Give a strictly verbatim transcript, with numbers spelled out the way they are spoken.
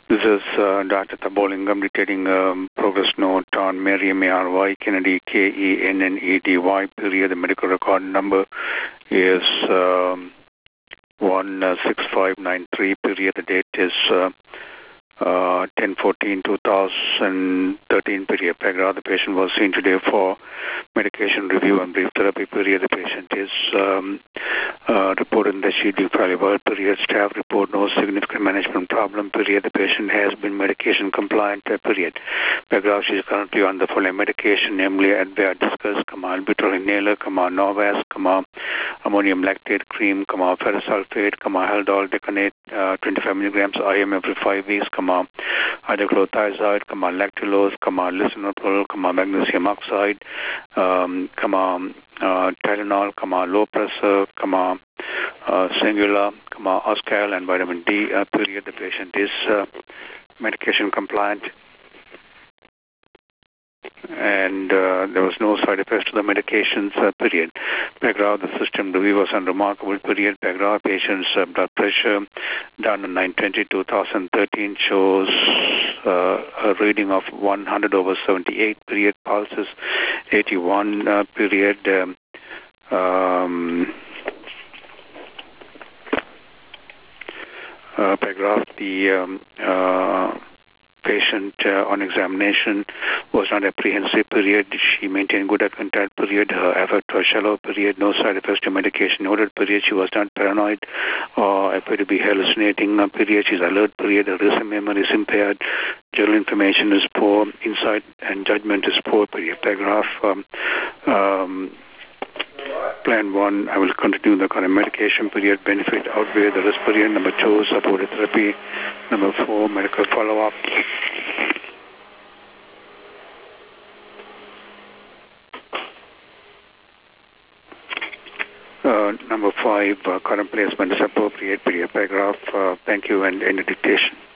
This is uh, Doctor Tabolingam dictating um, progress note on Mary M A R Y Kennedy, K E N N E D Y, period. The medical record number is um, one six five nine three, period. The date is uh, uh, ten fourteen two thousand thirteen, period. Paragraph. The patient was seen today for medication review and brief therapy, period. The patient is um, uh, reported in the sheet fallible, period. Staff report no significant management problem, period. The patient has been medication compliant, period. Paragraph. She is currently on the following medication, namely Advair Discus, albuterol inhaler, Novas, ammonium lactate cream, ferrous sulfate, haldol decanate, uh, twenty-five milligrams I M every five weeks, hydrochlorothiazide, lactulose, lisinopril, magnesium oxide, um, uh, Tylenol, low pressure, uh, Singular, Oscal, and vitamin D, uh, period. The patient is uh, medication compliant, and uh, there was no side effects to the medications, uh, period. Paragraph. The system review was unremarkable, period. Paragraph. Patient's uh, blood pressure done on nine twenty two thousand thirteen shows uh, a reading of one hundred over seventy-eight, period. Pulse is eighty-one, uh, period. Um, um, uh, paragraph. The um, uh, patient uh, on examination was not apprehensive, period. She maintained good eye contact, period. Her effort was shallow, period. No side effects to medication noted, period. She was not paranoid or appeared to be hallucinating, uh, period. She's alert, period. Her recent memory is impaired. General information is poor. Insight and judgment is poor, period. Paragraph. Um, um, Plan one, I will continue the current medication, period. Benefit outweigh the risk, period. Number two, supportive therapy. Number four, medical follow-up. Uh, number five, uh, current placement is appropriate, period. Paragraph. Uh, thank you, and end the dictation.